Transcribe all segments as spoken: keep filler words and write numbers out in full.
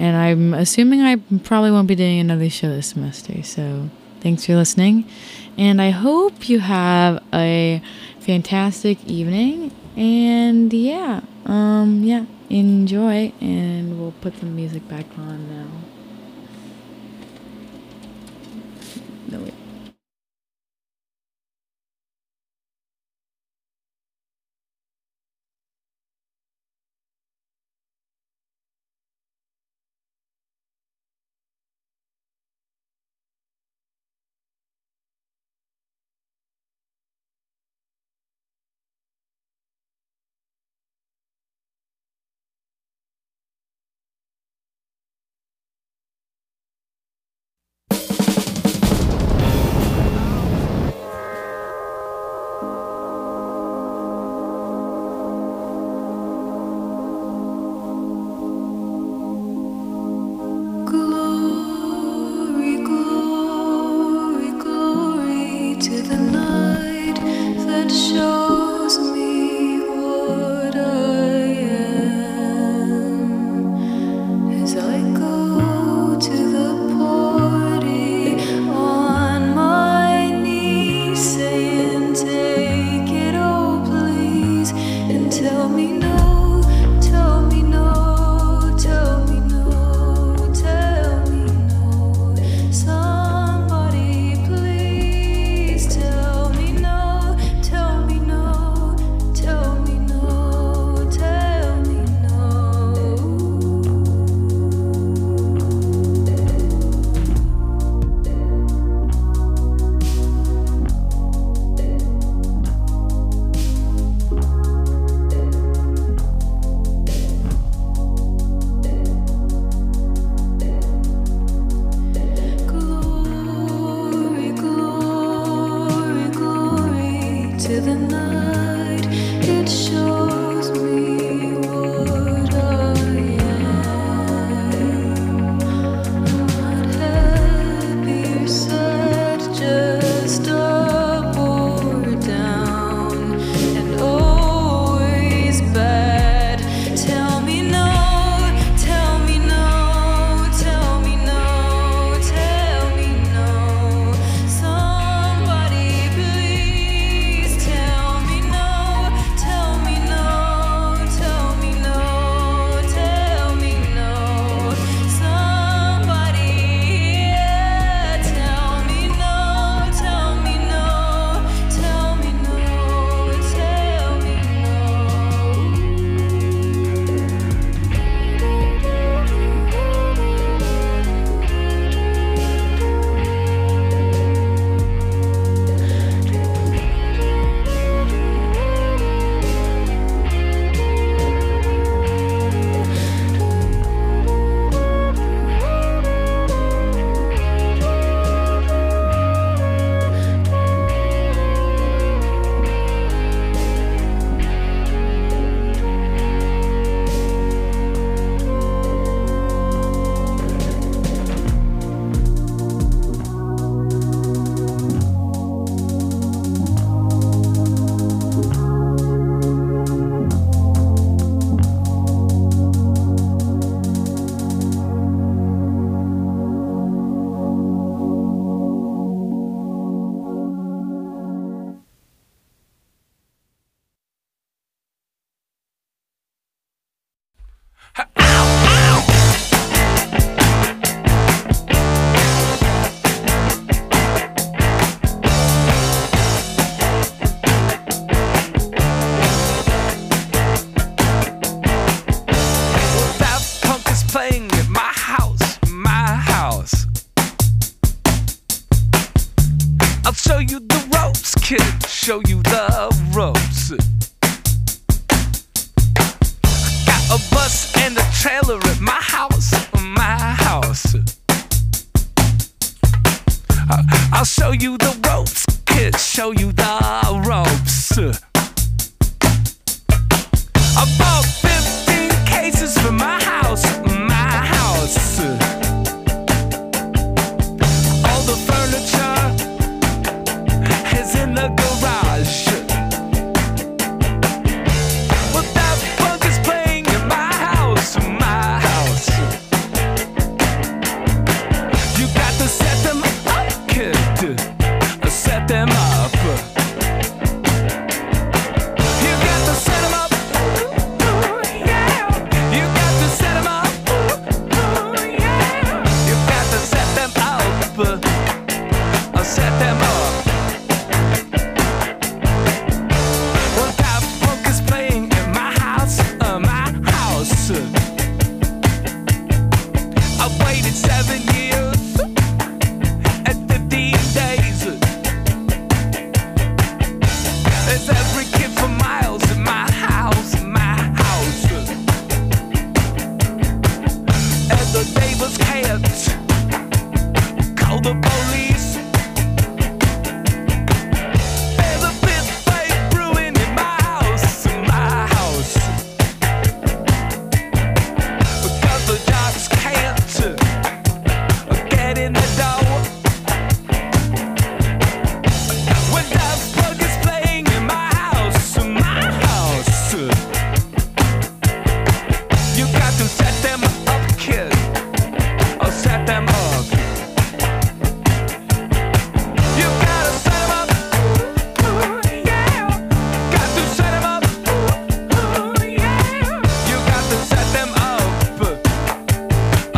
And I'm assuming I probably won't be doing another show this semester. So thanks for listening. And I hope you have a fantastic evening. And yeah, um, yeah, enjoy. And we'll put the music back on now. No, wait. Show you the ropes. Got a bus and a trailer at my house, my house. I'll show you the ropes, kid, show you the ropes. I bought fifteen cases for my house, my house. All the furniture is in the garage. But that funk is playing in my house, my house.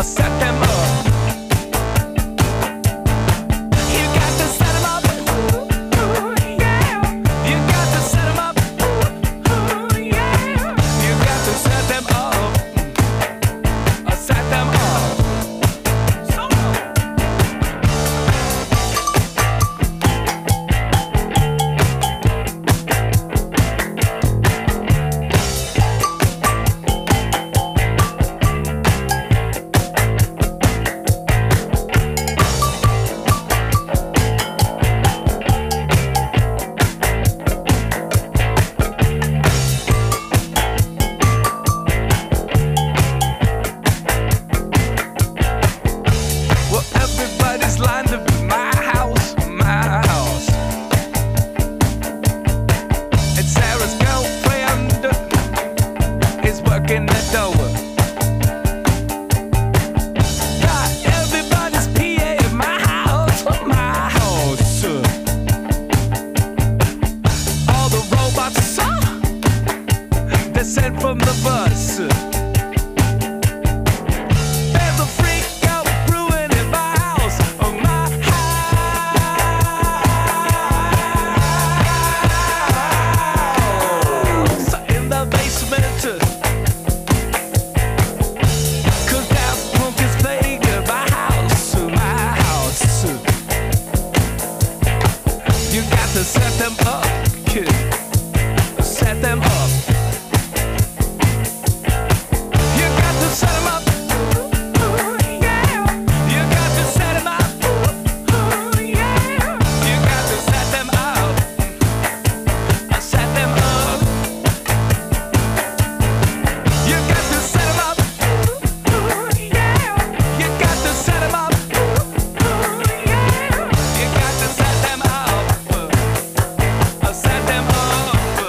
set them up. You got to set them up. Yeah. You got to set them up. Yeah. You got to set them up. Set them up. Sent from the bus. There's a freak out brewing in my house, oh my house. In the basement, 'cause that punk is playing in my house, my house. You got to set them up, kid. Set them up. Set 'em up. Yeah. You got to set 'em up. Yeah. You got to set them up. Set them up. You got to set 'em up. Yeah. You got to set 'em up. Yeah. You got to set them up. Set them up.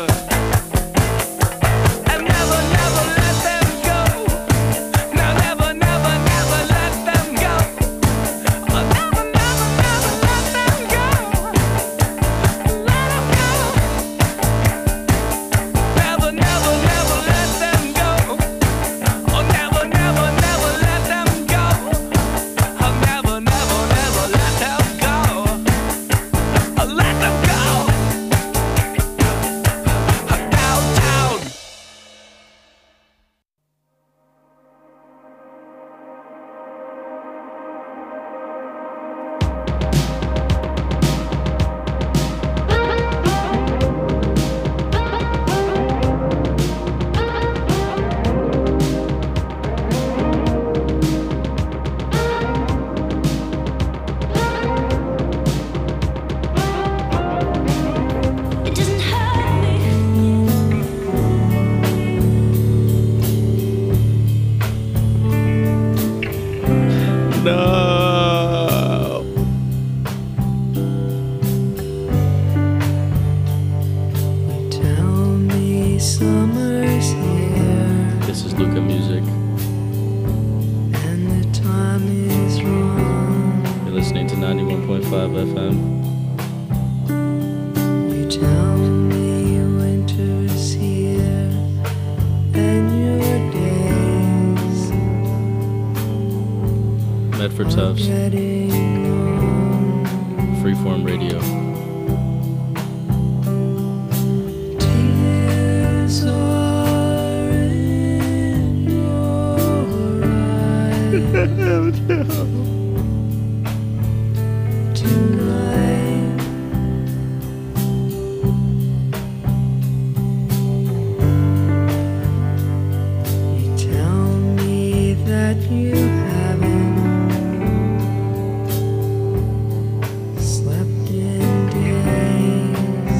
And never, never let them go. Never, never, never let them go. Oh, never, never, never let them go. Let them go. Never, never, never let them go. Oh, never, never, never let them go. Oh, never, never, never let them go. Oh, let them go. Oh, downtown. It doesn't hurt me. No. Tell me summer's here This is Luca Music. and the time is wrong. You're listening to ninety-one point five F M. You tell me winter's here and your days Medford are Tufts, getting long. Freeform Radio. Tears are in your eyes tonight. You tell me that you haven't slept in days.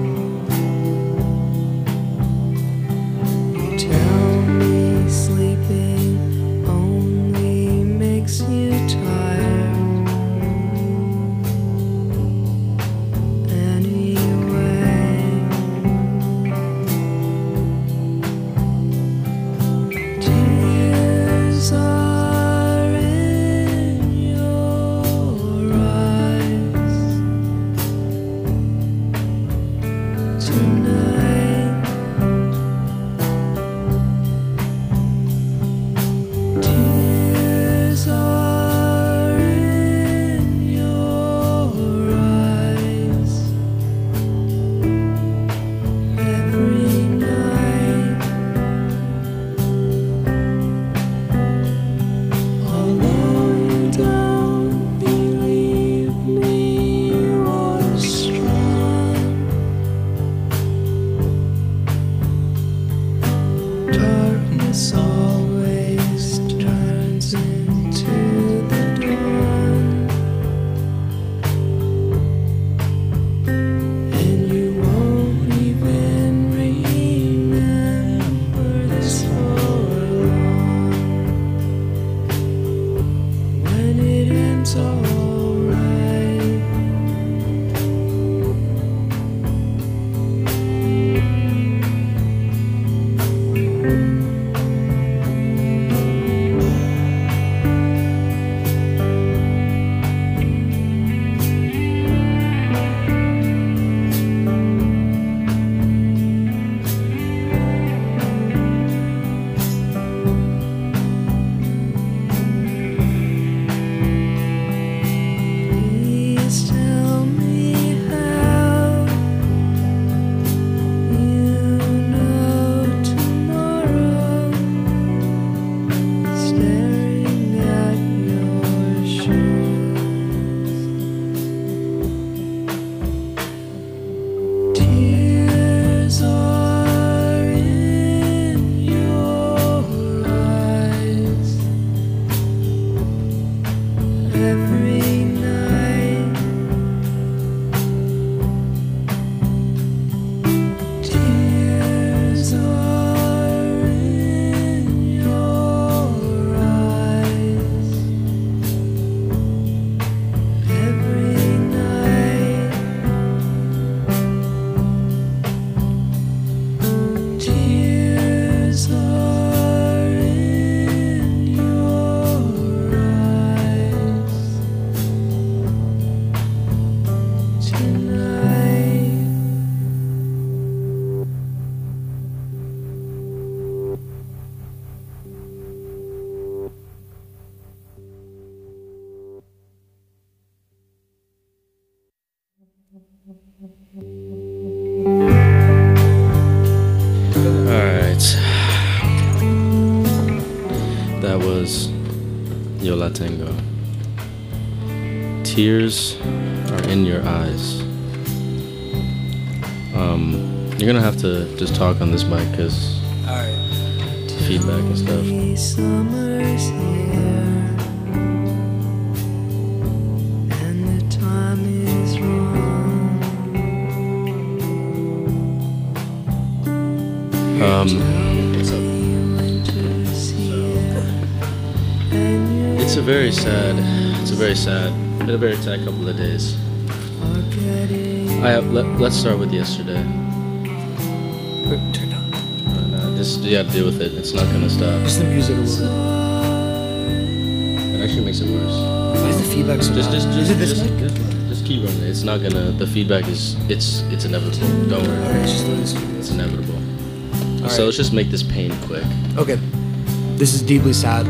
You tell me sleeping only makes you tired. alright. Please tell me how you know tomorrow. Staring at your shoes, tears are in your eyes. Every night, tears are in your eyes. Every night, tears are in your eyes. Tonight, Alright. That was Yo La Tengo. Tears are in your eyes. Um, you're gonna have to just talk on this mic because feedback and stuff. summer's here, and the time is wrong. Um, Winter's here, and you're it's a very sad, it's a very sad, been a very sad couple of days. forgetting. I have, let, let's start with yesterday. Turn down. And, uh, just you gotta deal with it. It's not gonna stop. Just the music a little It actually makes it worse. bit. Why is the feedback so Just, loud? just, Is just, it this just, mic? just, just keep running. It's not gonna. The feedback is. It's. It's inevitable. Don't Okay, worry. it's just this. It's inevitable. All So right. let's just make this pain quick. Okay. This is deeply sad.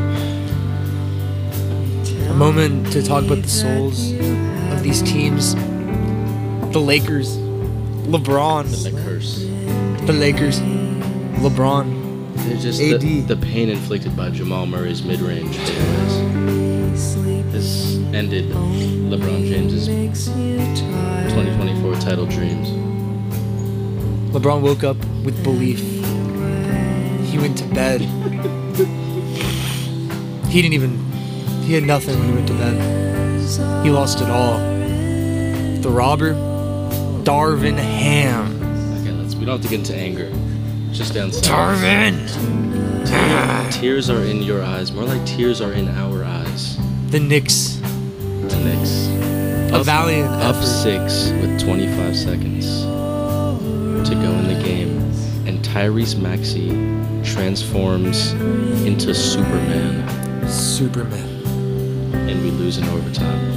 A moment to talk about the souls of these teams. The Lakers. LeBron. The curse. The Lakers. LeBron. It's just A the, D. the pain inflicted by Jamal Murray's mid-range fadeaways has ended LeBron James's twenty twenty-four title dreams. LeBron woke up with belief. He went to bed. He didn't even. He had nothing when he went to bed. He lost it all. The robber, Darvin Ham. Okay, let's. We don't have to get into anger. Just down south. Darvin! Tears are in your eyes. More like tears are in our eyes. The Knicks. The Knicks. A valiant Up effort. six with twenty-five seconds to go in the game, and Tyrese Maxey transforms into Superman, Superman. and we lose in overtime.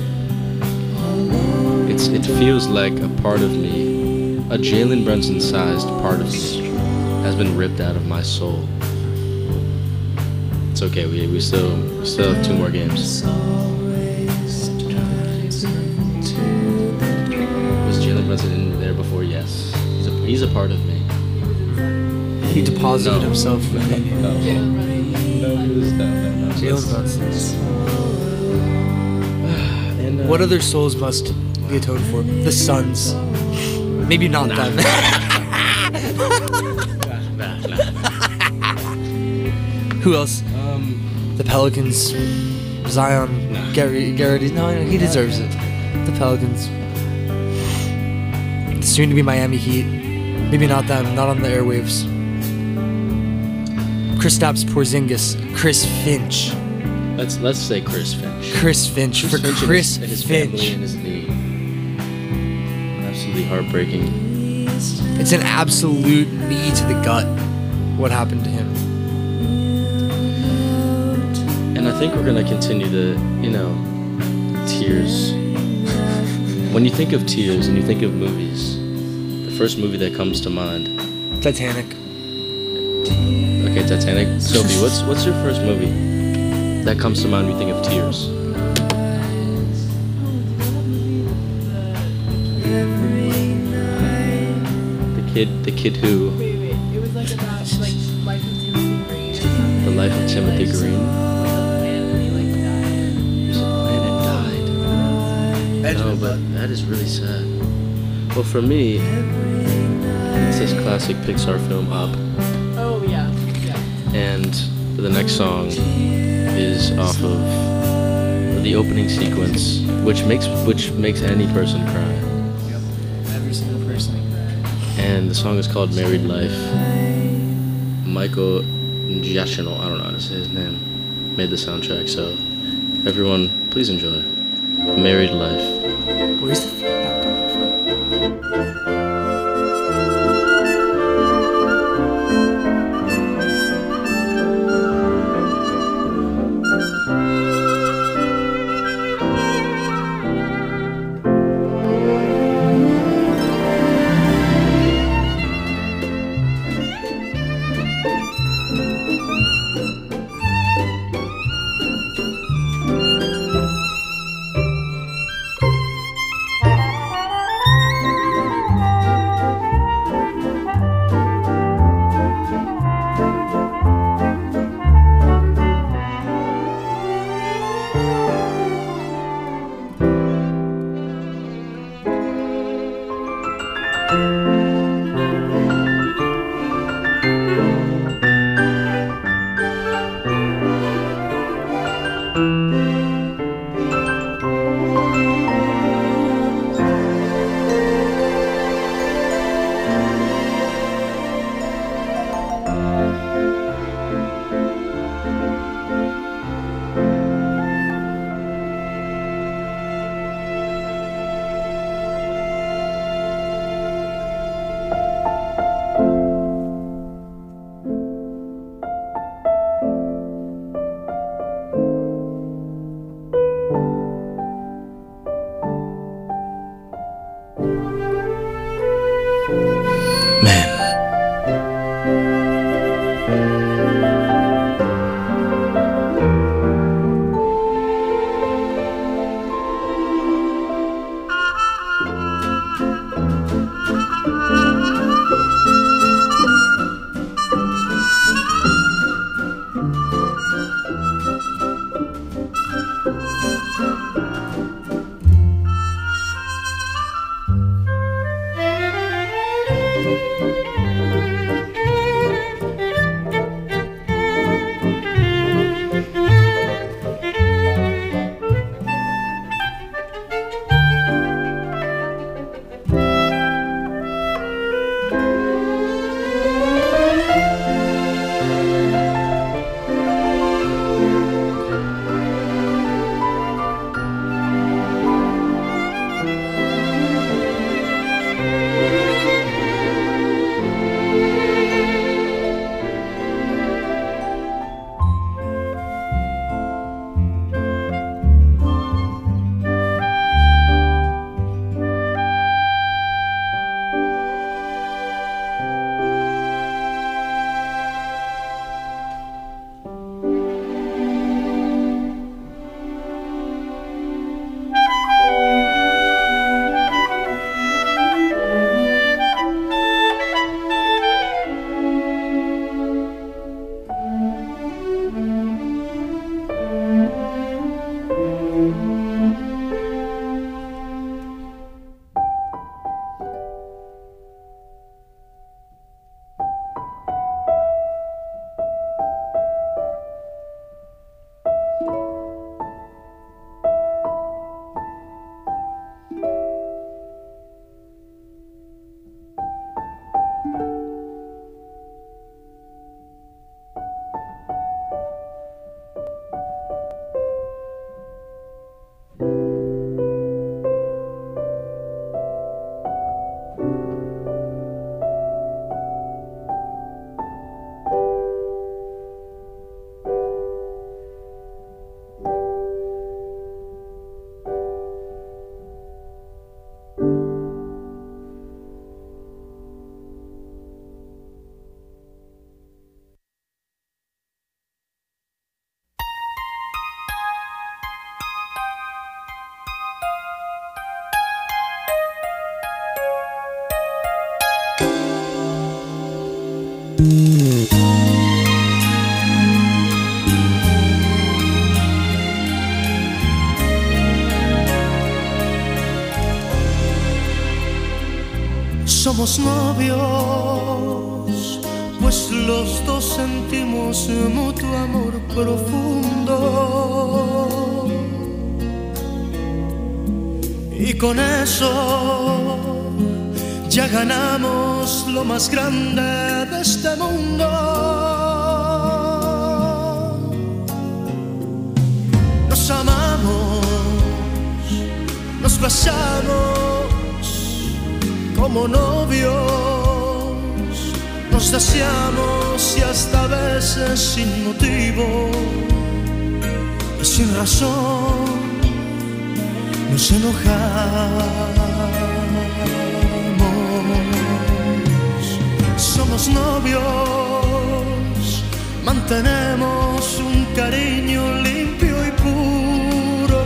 It's it feels like a part of me, a Jalen Brunson-sized part of me, has been ripped out of my soul. It's okay. We we still we still have two more games. Was Jalen Brunson in there before? Yes. He's a, he's a part of me. He deposited No. himself No, within you. no, no, it was- no, no, no. Jalen Brunson. And, uh, What other souls must be atoned for? The Suns. Maybe not Nah. them. Nah, nah. Who else? Um, The Pelicans. Zion. Nah. Gary. Garrett. No, he deserves it. The Pelicans. The soon to be Miami Heat. Maybe not them. Not on the airwaves. Kristaps Porzingis. Chris Finch. Let's let's say Chris Finch. Chris Finch for Finch Chris and his, and his Finch. family and his knee. Absolutely heartbreaking. It's an absolute knee to the gut. What happened to him? And I think we're gonna continue to, you know, tears. When you think of tears and you think of movies, the first movie that comes to mind. Titanic. Okay, Titanic. Sophie, what's what's your first movie that comes to mind when you think of tears? The kid, the kid who, Wait, wait. It was like about like life of Timothy Green. the life of Timothy Green. Family like died. His planet died. No, but that is really sad. Well, for me, it's this classic Pixar film, Up. Oh yeah, yeah. And the next song is off of the opening sequence, which makes which makes any person cry. Yep. Every single person. And the song is called "Married Life." Michael Giacchino, I don't know how to say his name, made the soundtrack. So everyone, please enjoy "Married Life." Where's the feedback coming from? Somos novios, pues los dos sentimos mutuo amor profundo. Y con eso ya ganamos lo más grande de este mundo. Nos amamos, nos besamos como novios, nos deseamos y hasta a veces sin motivo y sin razón nos enojamos. Somos novios, mantenemos un cariño limpio y puro.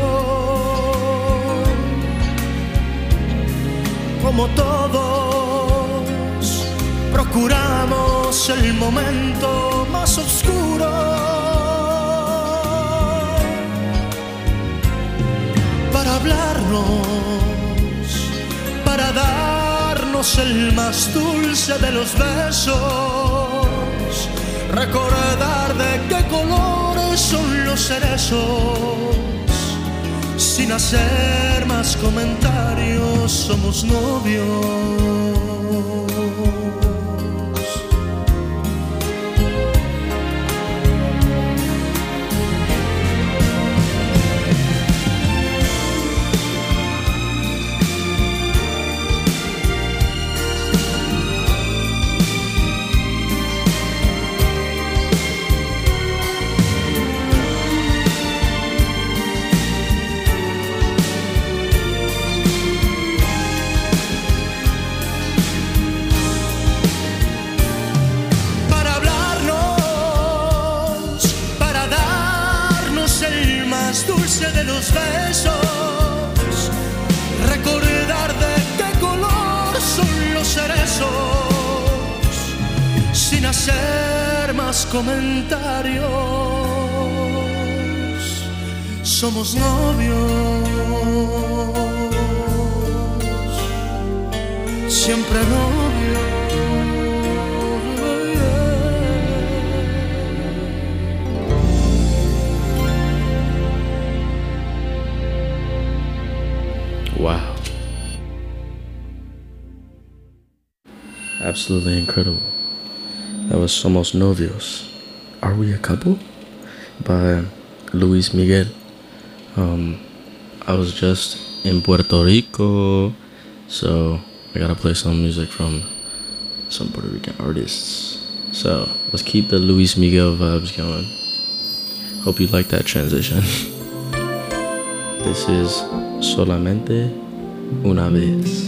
Como todos, procuramos el momento más oscuro para hablarnos, para darnos el más dulce de los besos, recordar de qué colores son los cerezos. Sin hacer más comentarios, somos novios. Dulce de los besos, recordar de qué color son los cerezos, sin hacer más comentarios, somos novios, siempre novios. Wow. Absolutely incredible. That was Somos Novios. Are We a Couple? By Luis Miguel. Um, I was just in Puerto Rico, so I gotta play some music from some Puerto Rican artists. So let's keep the Luis Miguel vibes going. Hope you like that transition. This is Solamente Una Vez.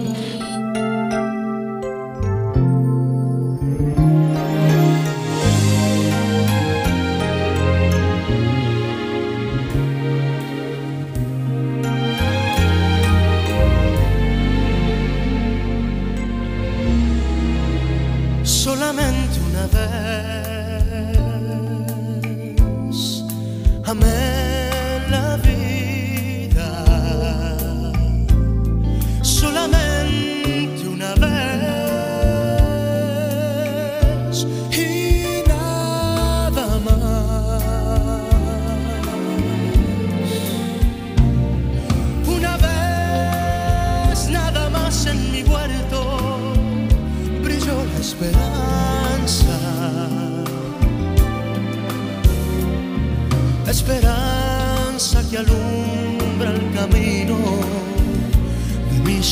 Solamente una vez amé la vida, solamente una vez y nada más. Una vez nada más en mi huerto brilló la esperanza, la esperanza que alumbra el camino de mi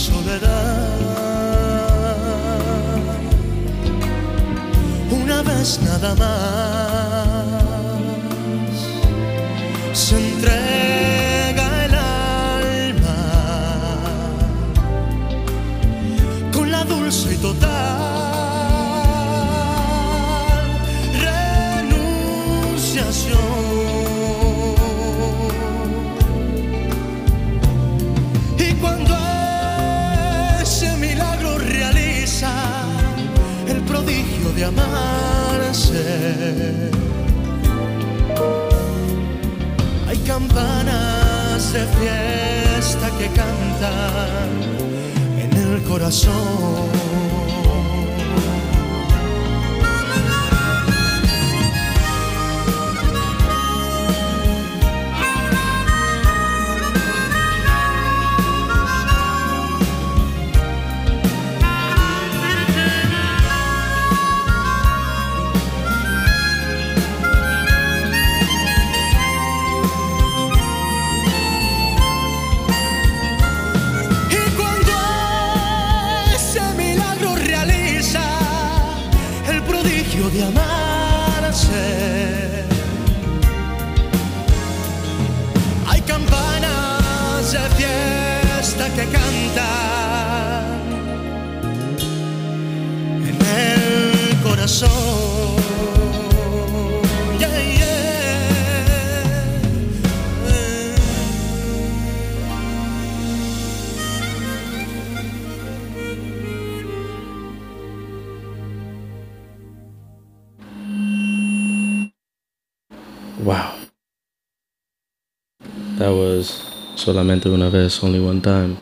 soledad. Una vez nada más se entrega el alma con la dulce y total y cuando ese milagro realiza el prodigio de amar, amanecer. Hay campanas de fiesta que cantan en el corazón. De amarse, hay campanas de fiesta que cantan en el corazón. Yeah, yeah. Wow. That was Solamente Una Vez, Only One Time.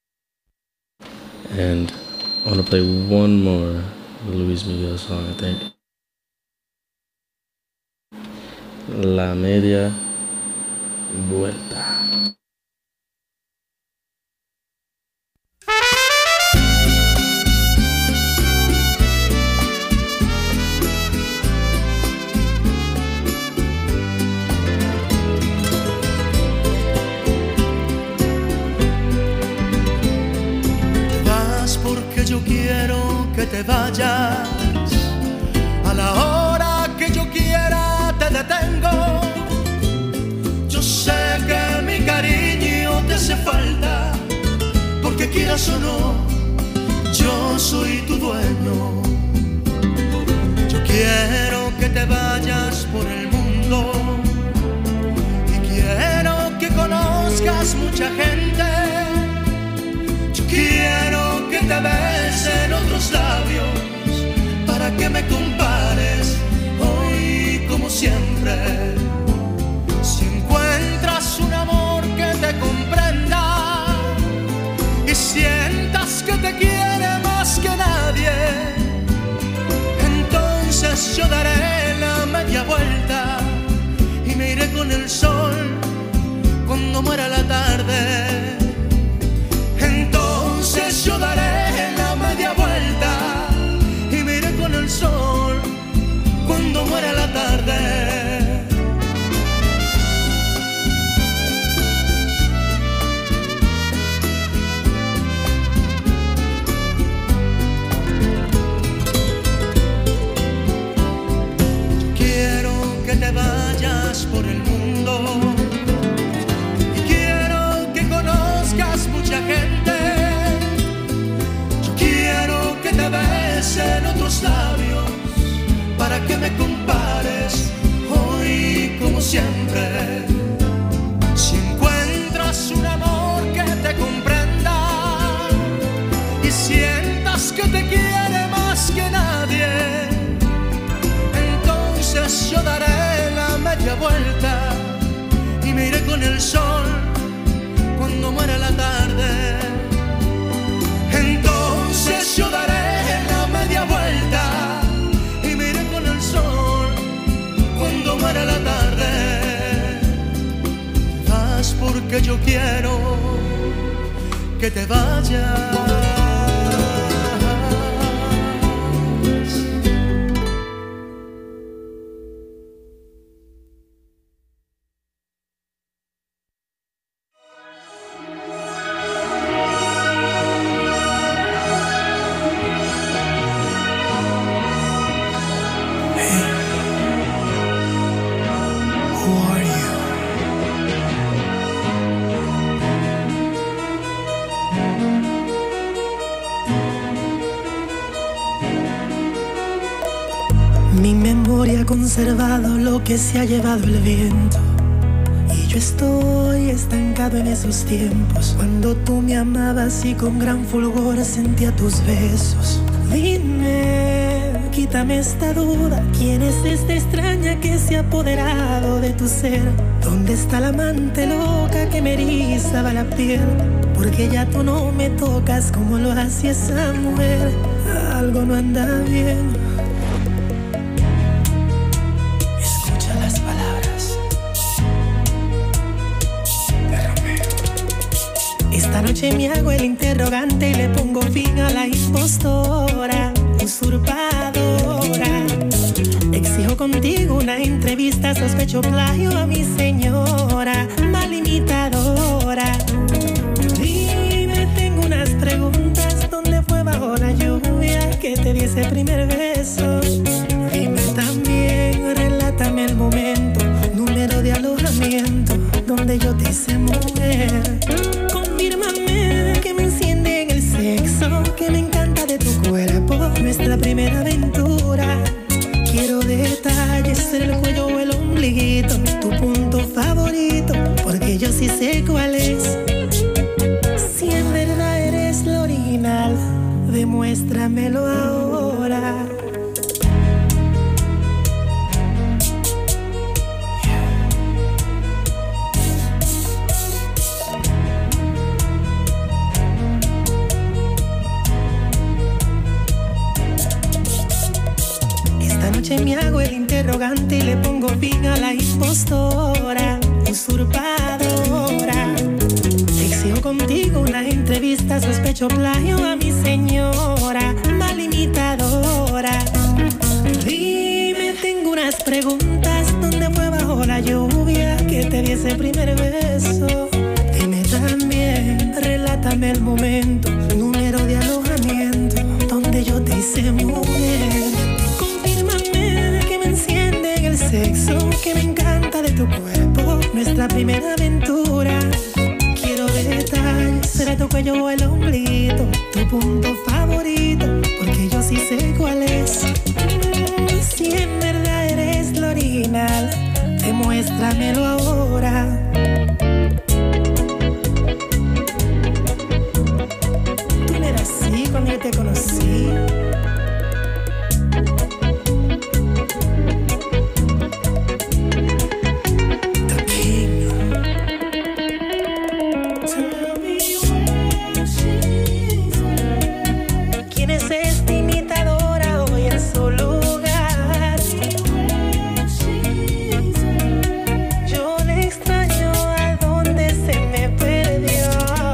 And I want to play one more Luis Miguel song, I think. La Media Vuelta. Porque yo quiero que te vayas, a la hora que yo quiera te detengo. Yo sé que mi cariño te hace falta, porque quieras o no, yo soy tu dueño. Yo quiero que te vayas por el mundo y quiero que conozcas mucha gente. Quiero que te besen otros labios para que me compares hoy como siempre. Si encuentras un amor que te comprenda y sientas que te quiere más que nadie, entonces yo daré la media vuelta y me iré con el sol cuando muera la tarde. Entonces yo daré la media vuelta y me iré con el sol cuando muera la tarde. Yo quiero que te vayas por el mundo y quiero que conozcas mucha gente. Te besen otros labios para que me compares hoy como siempre. Si encuentras un amor que te comprenda y sientas que te quiere más que nadie, entonces yo daré la media vuelta y me iré con el sol cuando muera la tarde. Entonces yo daré la media vuelta y me iré con el sol cuando muera la tarde. Te vas porque yo quiero que te vayas. Mi memoria ha conservado lo que se ha llevado el viento, y yo estoy estancado en esos tiempos cuando tú me amabas y con gran fulgor sentía tus besos. Dime quítame esta duda. ¿Quién es esta extraña que se ha apoderado de tu ser? ¿Dónde está la amante loca que me erizaba la piel? Porque ya tú no me tocas como lo hacía esa mujer. Algo no anda bien. Escucha las palabras de Romeo. Esta noche me hago el interrogante y le pongo fin a la impostora, usurpadora. Exijo contigo una entrevista, sospecho plagio a mi señora, mal imitadora. Dime, tengo unas preguntas. ¿Dónde fue bajo la lluvia que te di ese primer beso? Dime también, relátame el momento, número de alojamiento donde yo te hice mujer. Confírmame que me enciende en el sexo, que me encanta de tu cuerpo, nuestra primera aventura. Quiero detalles, ser el cuello o el ombliguito, tu punto favorito, porque yo sí sé cuál es. Si en verdad eres lo original, demuéstramelo ahora. Esta noche me hago el interrogante y le pongo fin a la impostora, usurpadora. Exijo contigo una entrevista, sospecho plagio a mi señora, mal imitadora. Dime, tengo unas preguntas. ¿Dónde fue bajo la lluvia que te di ese primer beso? Dime también, relátame el momento, número de alojamiento donde yo te hice mujer. Confírmame que me enciende en el sexo, que me encanta de tu cuerpo, nuestra primera aventura. Quiero detalles, será tu cuello o el ombliguito, tu punto favorito, porque yo sí sé cuál es. Si en verdad eres lo original, demuéstramelo ahora. Tú no eras así cuando yo te conocí. The King. Tell me where she's at. ¿Quién es esta imitadora hoy en su lugar? Yo le extraño a donde se me perdió.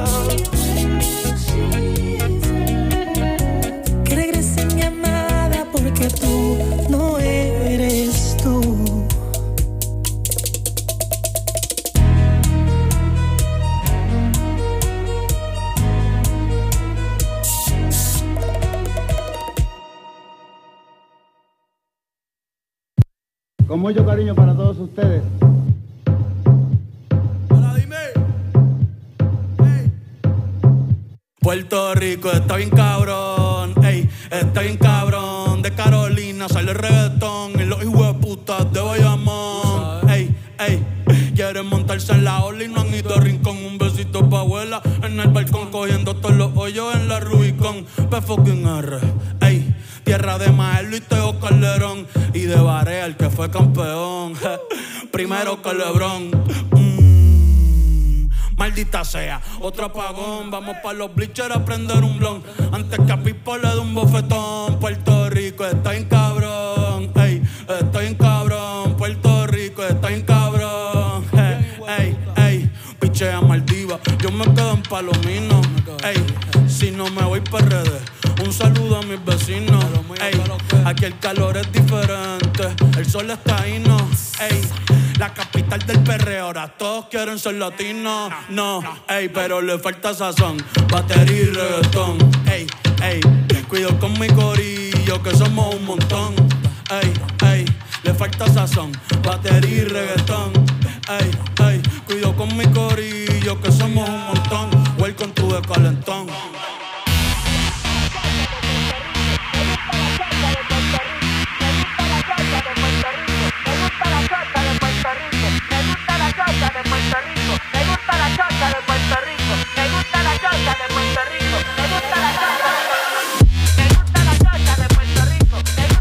Que regrese mi amada, porque tú no eres tú. Con mucho cariño para todos ustedes. Puerto Rico está bien cabrón, ey, está bien cabrón. De Carolina sale el reggaetón y los hijueputas de Bayamón. Ey, ey, quieren montarse en la ola y no han ido a rincón. Un besito pa' abuela en el balcón, cogiendo todos los hoyos en la Rubicon. P fucking R, ey, tierra de Maelo y Teo Calderón. Y de Barea, el que fue campeón, primero que LeBron. Mm, maldita sea, otro apagón. Vamos pa' los bleachers a prender un blon, antes que a Pipo le dé un bofetón. Puerto Rico está bien cabrón, ey, está bien cabrón. Puerto Rico está bien cabrón, ey, ey, ey. Pichea Maldiva, yo me quedo en Palomino, ey, si no me voy pa' R D. Un saludo a mis vecinos, ey, aquí el calor es diferente, el sol está ahí, no, ey, la capital del perreo, ahora todos quieren ser latinos, no, ey, pero le falta sazón, batería y reggaetón, ey, ey, cuido con mi corillo que somos un montón, ey, ey, le falta sazón, batería y reggaetón, ey, ey, cuido con mi corillo que somos un montón, welcome to the calentón. Me gusta la chocha de Puerto Rico, me gusta la chocha de Puerto Rico, me gusta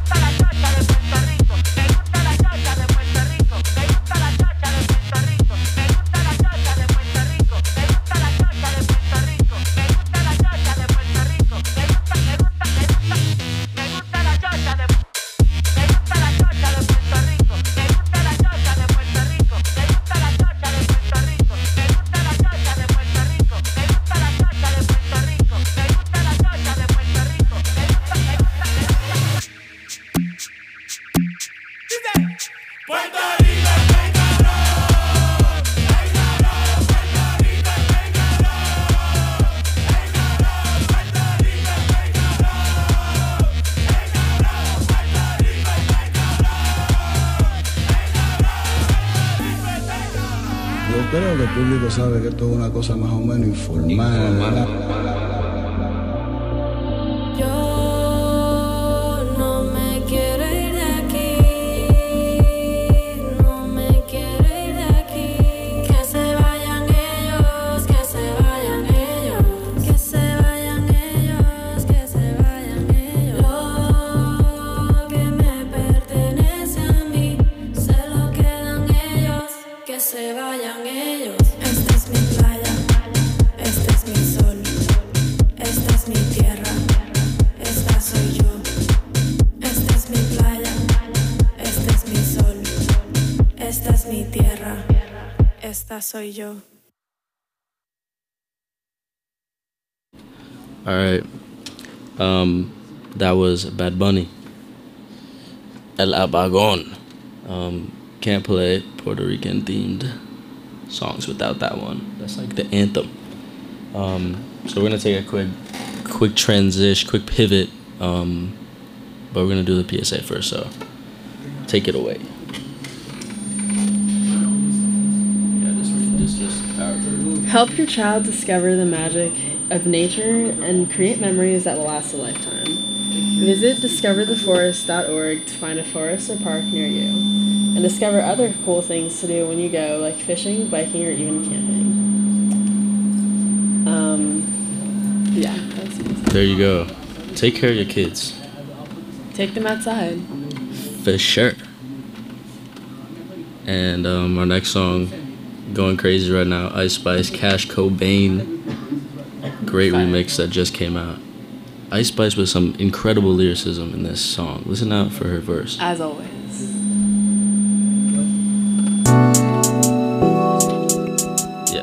público sabe que esto es una cosa más o menos informal. Yo no me quiero ir de aquí, no me quiero ir de aquí. Que se vayan ellos, que se vayan ellos, que se vayan ellos, que se vayan ellos. Lo que me pertenece a mí, se lo quedan ellos, que se vayan ellos. Esta es mi playa, este es mi sol, esta es mi tierra, esta soy yo. Esta es mi playa, este es mi sol, esta es mi tierra, esta soy yo. All right. Um, that was Bad Bunny. El Apagón. Um, can't play Puerto Rican themed songs without that one. That's like the anthem. Um, so we're gonna take a quick, quick transition, quick pivot. Um, but we're gonna do the P S A first. So take it away. Yeah, just read this. Just power through. Help your child discover the magic of nature and create memories that will last a lifetime. Visit discover the forest dot org to find a forest or park near you, and discover other cool things to do when you go, like fishing, biking, or even camping. Um, yeah, that's There you go. Take care of your kids. Take them outside. For sure. And um, our next song, going crazy right now, Ice Spice, Cash Cobain. Great remix that just came out. Ice Spice with some incredible lyricism in this song. Listen out for her verse. As always. Yeah.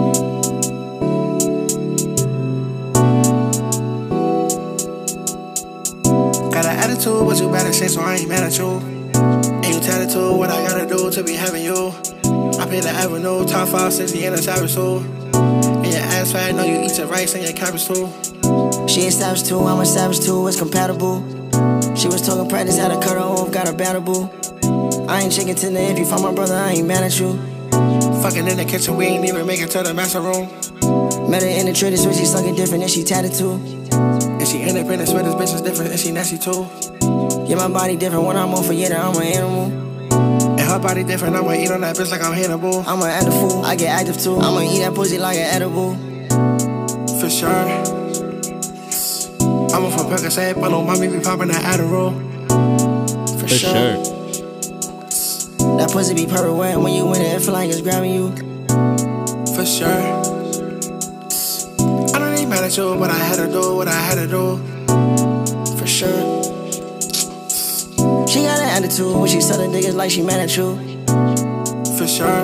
Got an attitude, what you better say, so I ain't mad at you. And you tattoo what I gotta do to be having you. I pay the avenue, top five, sixty, and a savage soul. And your ass fat, know you eat your rice and your cabbage too. She a savage too, I'm a savage too, it's compatible. She was talking practice, had to cut her off, got her battle boo. I ain't chicken tender, if you find my brother, I ain't mad at you. Fucking in the kitchen, we ain't even make it to the master room. Met her in the trader switch, she sucking different and she tatted too. And she independent, sweat this bitch is different and she nasty too. Yeah, my body different, when I'm on for yeah, I'm an animal. And her body different, I'ma eat on that bitch like I'm Hannibal. I'ma act a fool, I get active too. I'ma eat that pussy like an edible. For sure. I'm a for Percocet, but no mommy be popping that Adderall. For, For sure. sure. That pussy be purple wet when you in it, it feel like it's grabbing you. For sure. I don't ain't mad at you, but I had to do what I had to do. For sure. She got an attitude when she suck the niggas like she mad at you. For sure.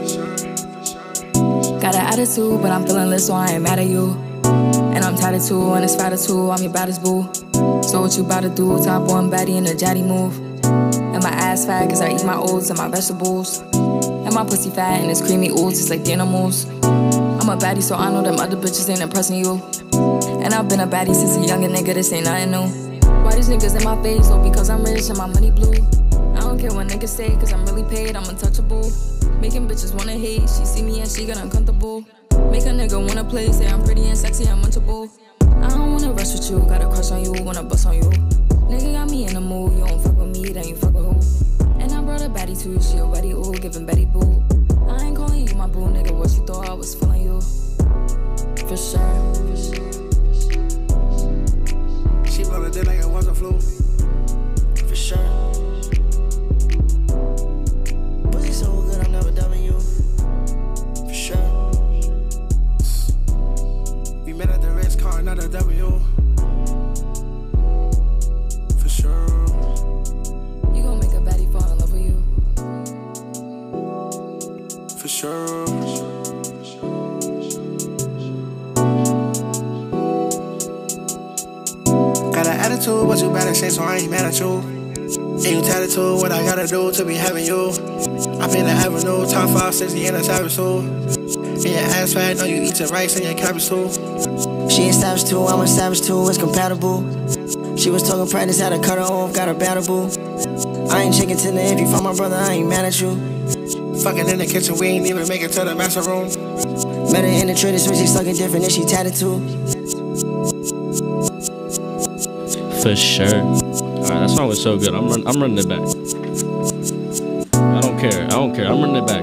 Got an attitude, but I'm feeling lit, so I ain't mad at you. And I'm tired of two, and it's fatter too, I'm your baddest boo. So what you about to do? Top one baddie in a jatty move. And my ass fat, cause I eat my oats and my vegetables. And my pussy fat, and it's creamy ooze, it's like the animals. I'm a baddie, so I know them other bitches ain't impressing you. And I've been a baddie since a younger nigga, this ain't nothing new. Why these niggas in my face? Oh, because I'm rich and my money blue. I don't care what niggas say, cause I'm really paid, I'm untouchable. Making bitches wanna hate, she see me and she get uncomfortable. Make a nigga wanna play, say I'm pretty and sexy and munchable. I don't wanna rush with you, got a crush on you, wanna bust on you. Nigga got me in the mood, you don't fuck with me, then you fuck with who? And I brought a baddie too, she a Betty ooh, giving Betty boo. I ain't calling you my boo, nigga, what you thought I was feeling you? For sure. She blow the dick like it was a flu. For sure. Pussy so good, I'm never dubbing you. For sure. We met at the Ritz, car, not a W. For sure. You gon' make a baddie fall in love with you. For sure. Got an attitude, but you better say, so I ain't mad at you. And you tattoo what I gotta do to be having you. I pay the avenue, top five, sixty, and a savage soul. And your ass fat, know you eat your rice and your cabbage too. She a savage too, I'm a savage too, it's compatible. She was talking practice, had to cut her off, got her battle boo. I ain't chicken tender, if you find my brother, I ain't mad at you. Fucking in the kitchen, we ain't even make it to the master room. Met her in the trader, switch, she sucking different and she tatted too. For sure. Alright, that song was so good. I'm run, I'm running it back. I don't care. I don't care. I'm running it back.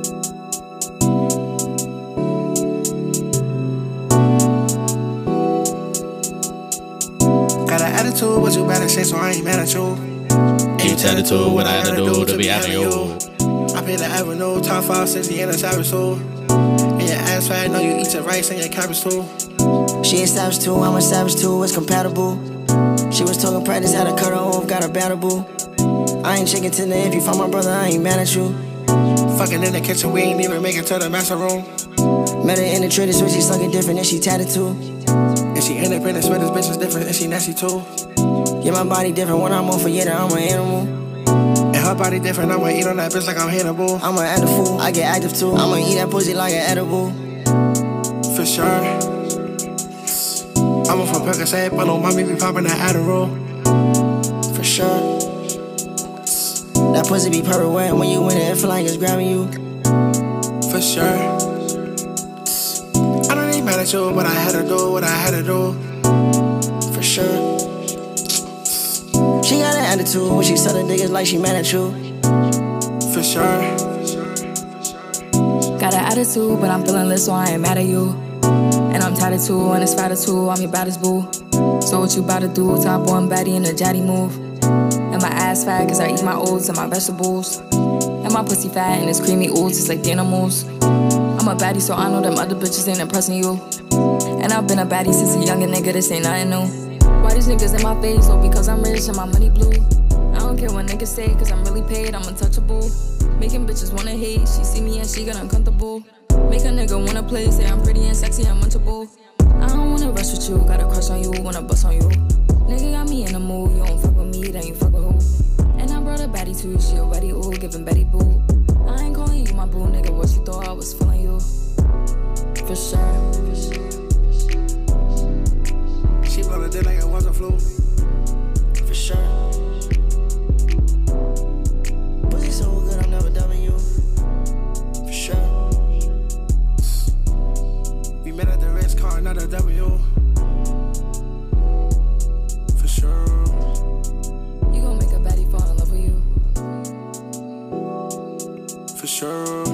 Got an attitude, what you better say, so I ain't mad at you. Ain't tatted to what I had to do to be having you. I pay the avenue, top five since the end of savage soul. And your ass fat, know you eat your rice and your cabbage too. She a savage too, I'm a savage too, it's compatible. She was talking practice, had to cut her off, got her battle boo. I ain't chicken tender, if you find my brother, I ain't mad at you. Fucking in the kitchen, we ain't even make it to the master room. Met her in the trader, switch, she sucking different and she tatted too. And she independent, sweat this bitch is different and she nasty too. Yeah, my body different, when I'm on for yeah, I'm an animal. And her body different, I'ma eat on that bitch like I'm Hannibal. I'ma act a fool, I get active too. I'ma eat that pussy like an edible. For sure. I'm from Percocet, but no mommy be popping that Adderall. For sure. That pussy be purple wet when you in it, it feel like it's grabbing you. For sure. I don't ain't mad at you, but I had to do what I had to do. For sure. She got an attitude when she suck the dick, it's like she mad at you. For sure. Got an attitude, but I'm feeling lit, so I ain't mad at you. And I'm tatted too, and it's fatter too, I'm your baddest boo. So what you bout to do? Top one baddie in a jatty move. And my ass fat, cause I eat my oats and my vegetables. And my pussy fat, and it's creamy ooze, it's like the animals. I'm a baddie, so I know them other bitches ain't impressing you. And I've been a baddie since a younger nigga, this ain't nothing new. Why these niggas in my face? Oh, because I'm rich and my money blue. I don't care what niggas say, cause I'm really paid, I'm untouchable. Making bitches wanna hate, she see me and she get uncomfortable. Make a nigga wanna play, say I'm pretty and sexy and munchable. I don't wanna rush with you, got a crush on you, wanna bust on you. Nigga got me in the mood, you don't fuck with me, then you fuck with who? And I brought a baddie too, she already ooh, giving Betty boo. I ain't calling you my boo, nigga, what you thought I was feeling you? For sure. She blow the dick like it was a flu. For sure. Pussy so good, I'm never dubbing you. For sure. We met at the Ritz, car, not a W. For sure. You gon' make a baddie fall in love with you. For sure.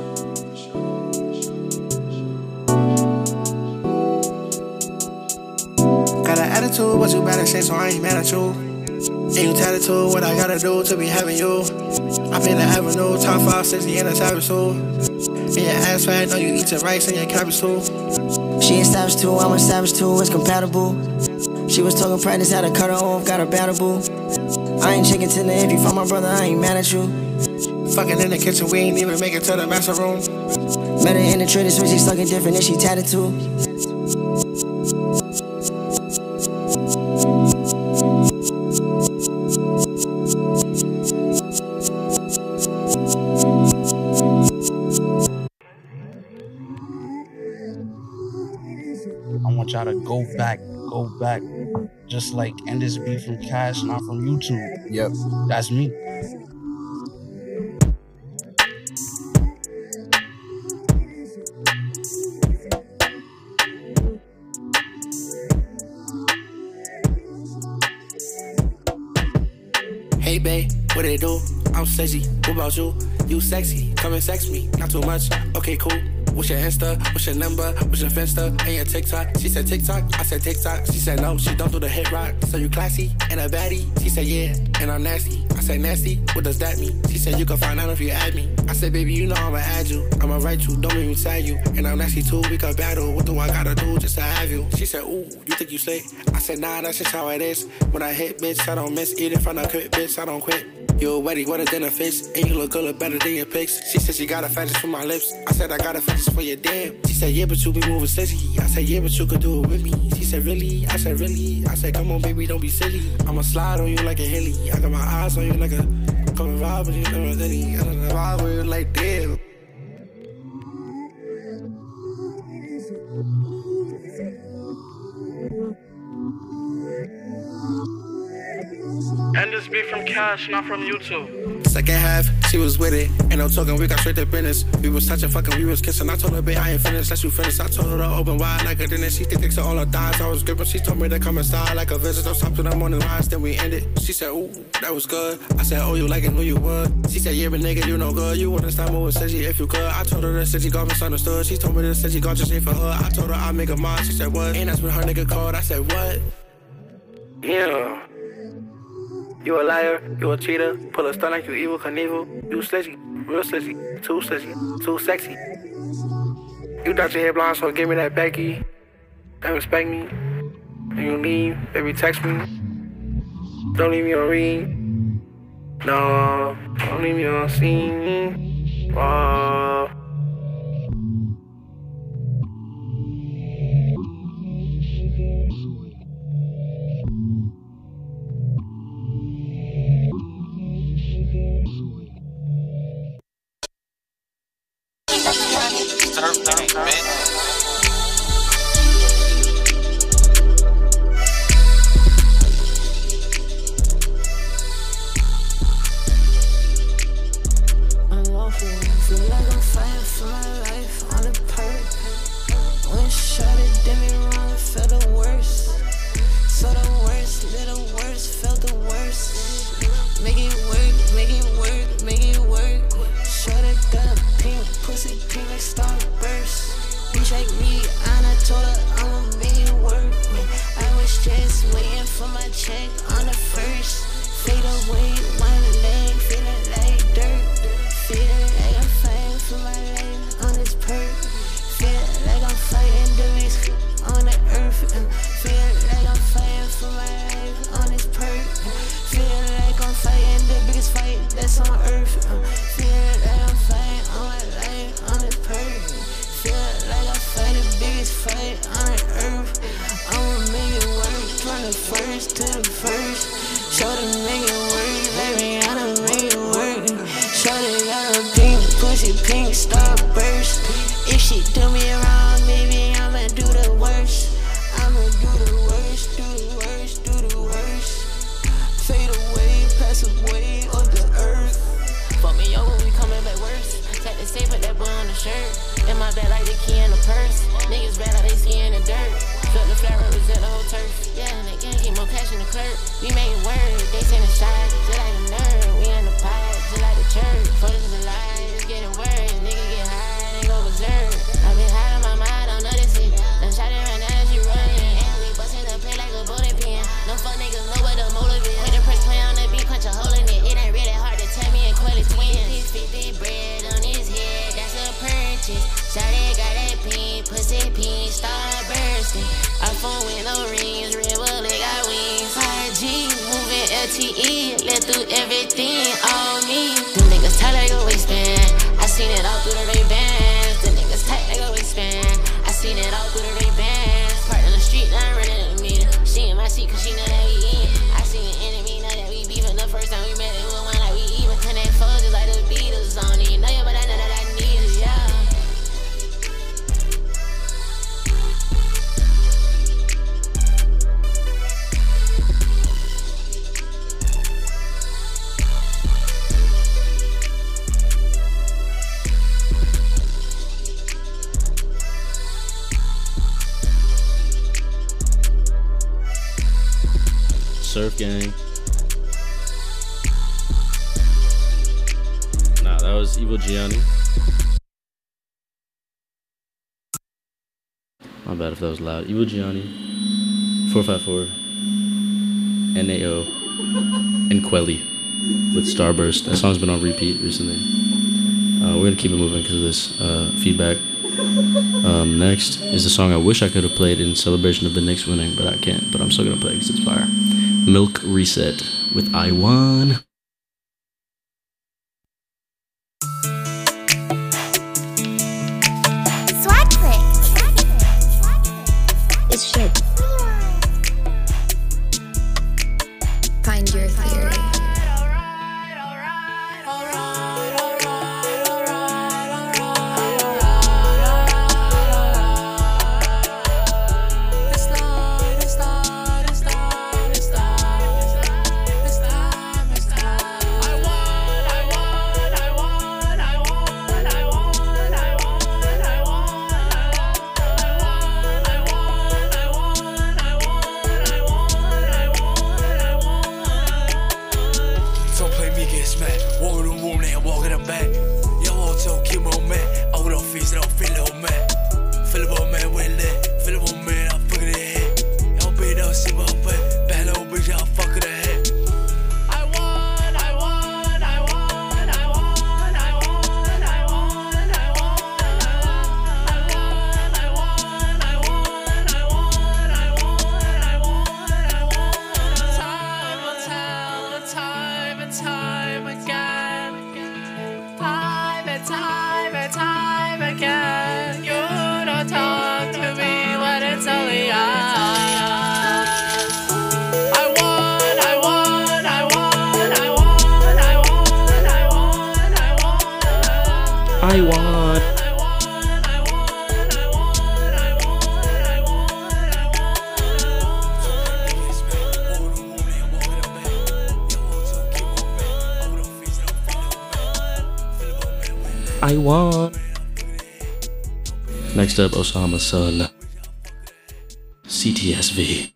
Got an attitude, what you better say, so I ain't mad at you. And you tatted to what I gotta do to be having you. I pay the avenue, top five since the end of savage soul. And your ass fat, know you eat your rice and your cabbage too. She a savage too, I'm a savage too, it's compatible. She was talking practice, had to cut her off, got her battle boo. I ain't chicken tender, if you find my brother, I ain't mad at you. Fucking in the kitchen, we ain't even make it to the master room. Met her in the trader, switch, she sucking different and she tatted too. I want y'all to go back, go back. Just like end this beat from Cash, not from YouTube. Yep, that's me. Hey babe, what it do? I'm sexy, what about you? You sexy, come and sex me, not too much, okay cool. What's your Insta? What's your number? What's your Finsta? And your TikTok? She said TikTok, I said TikTok. She said no, she don't do the hit rock. So you classy and a baddie? She said yeah, and I'm nasty. I said nasty, what does that mean? She said you can find out if you add me. I said baby, you know I'ma add you. I'ma write you, don't make me tag you. And I'm nasty too, we could battle. What do I gotta do just to have you? She said ooh, you think you slick? I said nah, that's just how it is. When I hit bitch, I don't miss. Even if I don't quit, bitch, I don't quit. You already wetter than a fish, and you look good, look better than your pics. She said she got a fetish for my lips. I said I got a fetish for your damn. She said yeah, but you be moving sissy. I said yeah, but you could do it with me. She said really? I said really? I said come on, baby, don't be silly. I'ma slide on you like a hilly. I got my eyes on you like a come and vibe with you, never diddy. I don't know vibe with you like damn. And this beat from Cash, not from YouTube. second half, she was with it. Ain't no talking, we got straight to business. We was touching, fucking, we was kissing. I told her, babe, I ain't finished, let you finish. I told her to open wide like a dinner. She think dicks all her thighs. I was gripping, she told me to come inside like a visit. Don't stop to the morning rise, then we ended. She said, ooh, that was good. I said, oh, you like it, knew you would. She said, yeah, but nigga, you no good. You wouldn't stop moving, said she if you could. I told her that said she got misunderstood. She told me that said she got just ain't for her. I told her I'd make a mod. She said, what? And that's when her nigga called. I said, what? Yeah. You a liar, you a cheater, pull a stunt like you evil Knievel. You slitchy, real slitchy, too slitchy, too sexy. You thought your hair blonde, so give me that Becky. Don't respect me. When you leave, baby, text me. Don't leave me on read. No, don't leave me on scene. Oh. Surf gang, bitch. Unlawful, feel like I'm fighting for my life on the perk. When shot it did me wrong, it felt the worst. So the worst, little worst, felt the worst. Make it work, make it work, make it work. Shot it got a pink pussy, pink like Starburst. Bitch like me, and I told her I'ma make it work. I was just waiting for my check on the first. Fade away, one leg, feeling like dirt. Feeling like I'm fighting for my life on this perk. Feel like I'm fighting the risk on the earth. Feel like I'm fighting for my life on this perk. Feel like I'm fighting the biggest fight that's on earth. Feel like I'm fighting on my life on this perk. Feel like I'm fighting the biggest fight on the earth. I'ma make it work from the first to the first. Show them make it work, baby, I done make it work. Shorty got a pink pussy, pink Starburst. If she do me wrong, baby, I'ma do the worst. I'ma do the worst, do the worst, do the worst. Fade away, pass away on the earth. Fuck me over, we coming back worse. Take the safe, put that boy on the shirt. In my bag like the key in the purse. Niggas bad like they ski in the dirt. Flip the flat represent the whole turf. Yeah, and they can't get more cash in the clerk. We make it work, they send a shot. Just like a nerd, we in the pot. Just like the church, photos of the lie. It's getting worse, nigga get high, they go berserk. I been high on my mind, don't notice it. Done shot it right now, she running. And we bustin' the play like a bowling pin. No fuck niggas know what the motive is. With the press play on the beat, punch a hole in it. It ain't really hard to tell me and Quelly twins. He's fifty bread on his head, that's a purchase. Shawty got that pink, pussy pink, start bursting. I phone with no rings, red bullet got wings. five G, moving L T E, let through everything on me. Them niggas tight like a waistband, I seen it all through the Ray-Bans. Them niggas tight like a waistband, I seen it all through the Ray-Bans. Parked on the street, now I'm running a meter. She in my seat cause she know that we in. I seen an enemy, now that we beefing. The first time we met, it was one like we even connect foes just like the Beatles on it. Know you, but I know that I need it, yeah. Surf gang. Nah, that was Evil Gianni. My bad if that was loud. Evil Gianni, four five four, N A O, and Quelly with Starburst. That song's been on repeat recently. Uh, we're gonna keep it moving because of this uh, feedback. Um, next is the song I wish I could have played in celebration of the Knicks winning, but I can't. But I'm still gonna play because it's fire. Milk Reset with I Won. Swag click. It's shit. Find your theory. It's time, it's time, it's time, it's time, it's time. I want. Next up, Osama Sun, C T S V.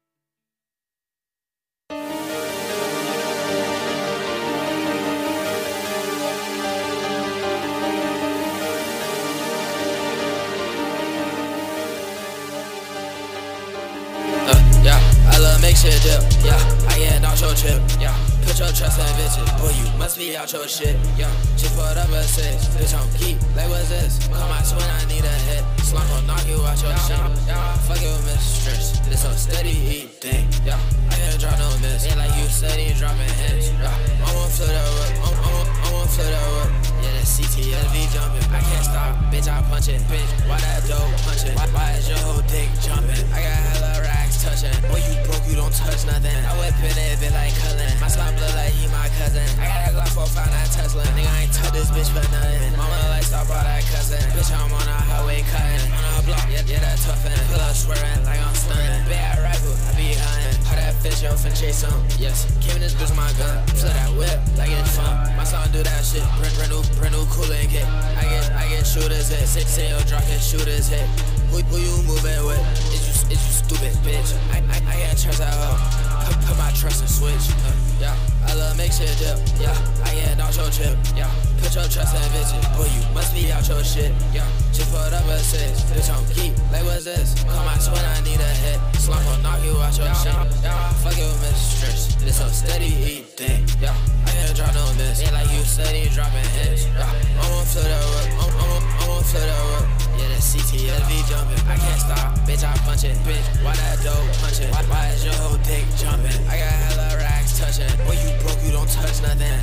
Yeah, I love make shit dip. Yeah, I get out your trip. Yeah, put your trust in bitches. Boy, you must be out your shit. Yeah, she put up a six. Bitch, I'm geek. Like, what's this? Call my twin, I need a hit. Slump will knock you out your shit. Yeah, fuck it with mistress. This a steady eat thing. Yeah, I can't drop no miss. Yeah, like you said, you dropping hits. Yeah, I won't flip that whip. I won't flip that whip. Yeah, that C T S V jumping. I can't stop. Bitch, I punch it. Bitch, why that dope punching? Why, why is your whole dick jumping? I got hella racks touching. When you broke, you don't touch nothing. I whip in it, bit like Cullen. My slime look like he my cousin. I got a Glock four five nine Tesla. Nigga, I ain't touch this bitch for nothing. Mama like stop all that cousin. Bitch, I'm on a highway cutting. On a block, yeah, yeah, that toughin'. Pull up swearing like I'm stunning. Bad rifle, I be hunting. How that fish, yo, fin chase him. Yes, came in this bitch with my gun. Flip that whip, like it's fun. My son do that shit. Brand, brand new, brand new cooling kit. I get, I get shooters hit. Six sale drop, get shooters hit. Who, who you moving with? Is you, is you stupid, bitch? I, I, I can't trust that hoe. Put, put my trust in switch. Uh, yeah, I love make shit dip. Yeah, I get out your trip. Yeah, put your trust in bitches. Boy, you must be out your shit. Yeah, she put up a six. Bitch, I'm geek. Like, what's this? Call my twin, I need a hit. Slump will knock you out your shit. Yeah, fuck it with mistress. This a steady eat thing. Yeah, I can't drop no miss. Yeah, like you said, you dropping hits. Yeah, I won't flip that whip. I won't flip that whip. Yeah, that C T S V jumping. I can't stop. Bitch, I punch it. Bitch, why that dope punching? Why, why is your whole dick jumping? I got hella racks touching. When you broke, you don't touch nothing.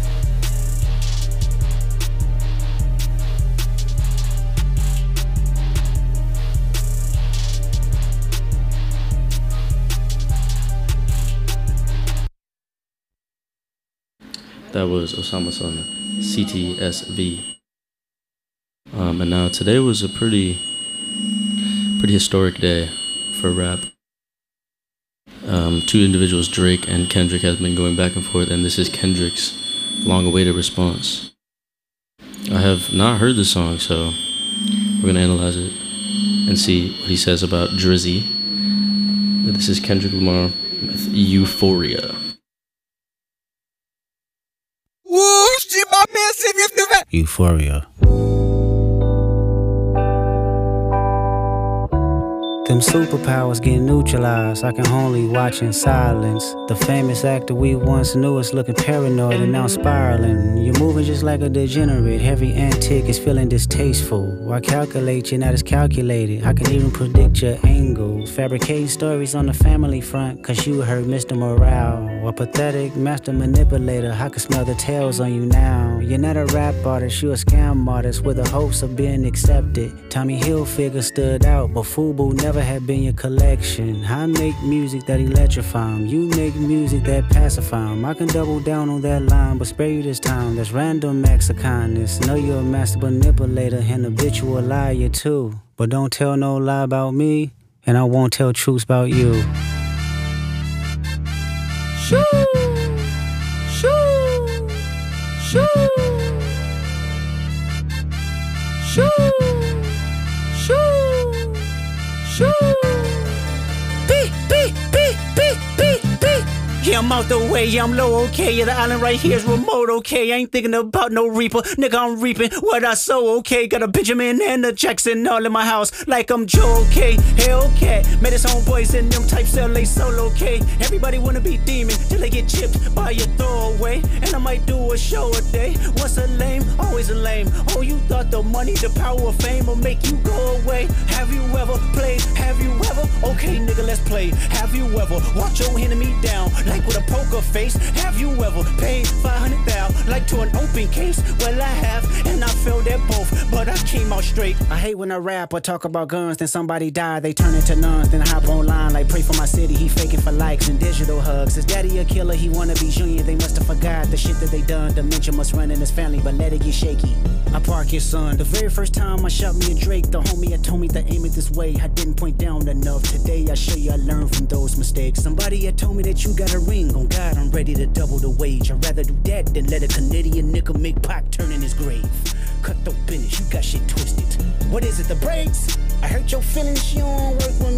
That was Osama Sun, C T S V. Um, and now today was a pretty, pretty historic day for rap. Um, two individuals, Drake and Kendrick, have been going back and forth, and this is Kendrick's long-awaited response. I have not heard the song, so we're gonna analyze it and see what he says about Drizzy. This is Kendrick Lamar with Euphoria. Euphoria. Them superpowers get neutralized. I can only watch in silence. The famous actor we once knew is looking paranoid and now spiraling. You're moving just like a degenerate. Every antic is feeling distasteful. I calculate you're not as calculated. I can even predict your angle. Fabricating stories on the family front, cause you heard Mister Morale. A pathetic master manipulator. I can smell the tails on you now. You're not a rap artist, you're a scam artist with the hopes of being accepted. Tommy Hilfiger stood out, but FUBU never had been your collection. I make music that electrify 'em. You make music that pacify 'em. I can double down on that line, but spare you this time. That's random acts of kindness. Know you're a master manipulator and habitual liar too. But don't tell no lie about me, and I won't tell truths about you. Shoo! Shoo! Shoo! Shoo! Shoo! Shoo! Beep, beep, beep, beep, beep, beep. Yeah, I'm out the way, yeah, I'm low, okay. Yeah, the island right here is remote, okay. I ain't thinking about no reaper, nigga, I'm reaping what I sow, okay. Got a Benjamin and a Jackson all in my house, like I'm Joe, okay. Hellcat, met his homeboys in them types L A solo, okay. Everybody wanna be demon till they get chipped by your throwaway. And I might do a show a day. Once a lame, always a lame. Oh, you thought the money, the power of fame will make you go away. Have you ever played? Have you ever? Okay, nigga, let's play. Have you ever walked your enemy down like with a poker face? Have you ever paid five hundred thousand like to an open case? Well, I have, and I failed at both, but I came out straight. I hate when I rap or talk about guns, then somebody die, they turn into nuns, then I hop online like pray for my city. He faking for likes and digital hugs. His daddy a killer, he wanna be Junior. They must have forgot the shit that they done. Dementia must run in his family, but let it get shaky. I park your son. The very first time I shot me and Drake, the homie had told me to aim it this way. I didn't point down enough. Today I show you I learned from those mistakes. Somebody had told me that you got a ring. On God, I'm ready to double the wage. I'd rather do that than let a Canadian nickel make Pac turn in his grave. cut the business, you got shit twisted. What is it, the brakes? I hurt your feelings, you don't work with